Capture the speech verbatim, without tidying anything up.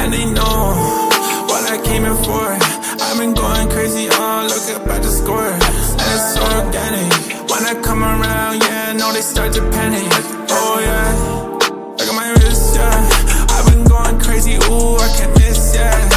and they know what I came in for. I've been going crazy, oh, look up at the score. And it's so organic. When I come around, yeah, I know they start to panic. Oh yeah, look at my wrist, yeah. I've been going crazy, ooh, I can't miss, yeah.